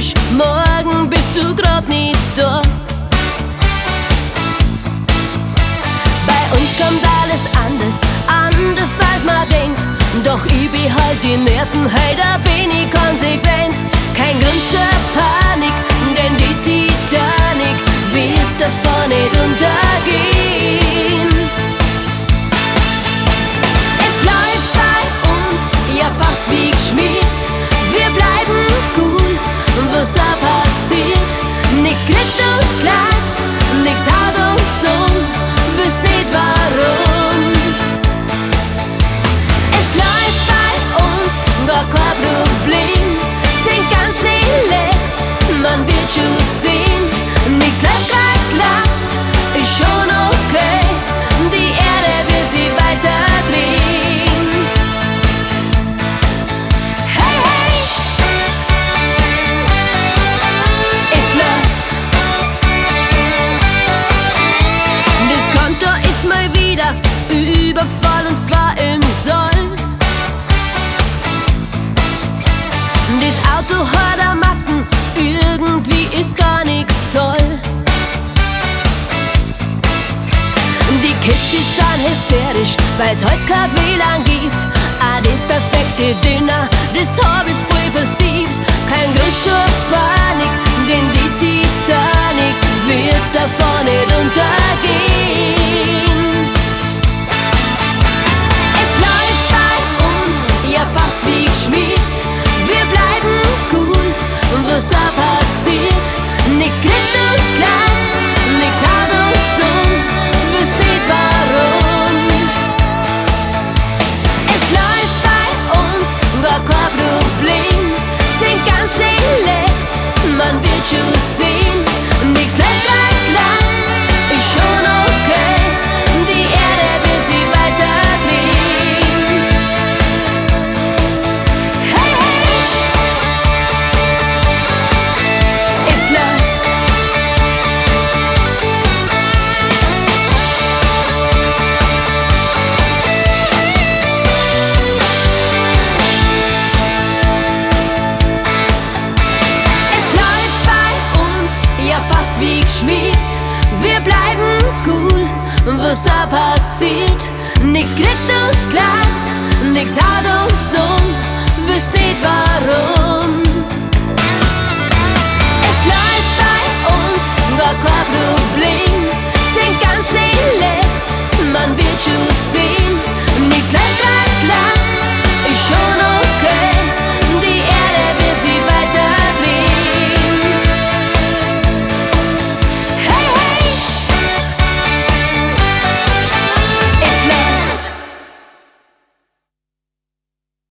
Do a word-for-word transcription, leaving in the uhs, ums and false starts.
typisch, morgen bist du grad nicht da. Bei uns kommt alles anders, anders als man denkt. Doch ich behalt die Nerven, hey, da bin ich konsequent. Kein Grund zur Panik, denn die Titanic wird davon nicht untergehen. Es läuft bei uns ja fast wie geschmiert. Wir bleiben cool, was auch passiert. Nix kriegt uns klein, nix haut uns um, wisst nicht warum. Es läuft bei uns gar kein Problem, sind ganz relaxed, man wird schon sehen. Nix läuft grad glatt, ist schon okay, die Erde wird sich weiter drehen. Hey, hey! Es läuft. Das Konto ist mal wieder übervoll und zwar im Soll. Das Auto hat am Macken, irgendwie ist gar nichts toll. Die Kids, die sind hysterisch, weil's heut kein W L A N gibt. Ah, das perfekte Dinner, das hab ich voll versiebt. Kein Grund zur Panik, denn die Titanic wird davon nicht untergehen. Es läuft bei uns ja fast wie geschmiert. Wir bleiben cool, was auch passiert. Nix kriegt uns klein, nix haut uns um, wisst nicht warum. Es läuft bei uns gar kein Problem, sind ganz relaxed, man wird schon sehen. Nix läuft grad glatt, ist schon okay, die Erde wird sich weiter drehen. Hey, hey! Es läuft. Es läuft bei uns ja fast wie geschmiert. Wir bleiben cool, was auch passiert. Nix kriegt uns klein, nix haut uns um, wisst nicht warum. Es läuft bei uns gar kein Problem, sind ganz relaxed, man wird schon sehen.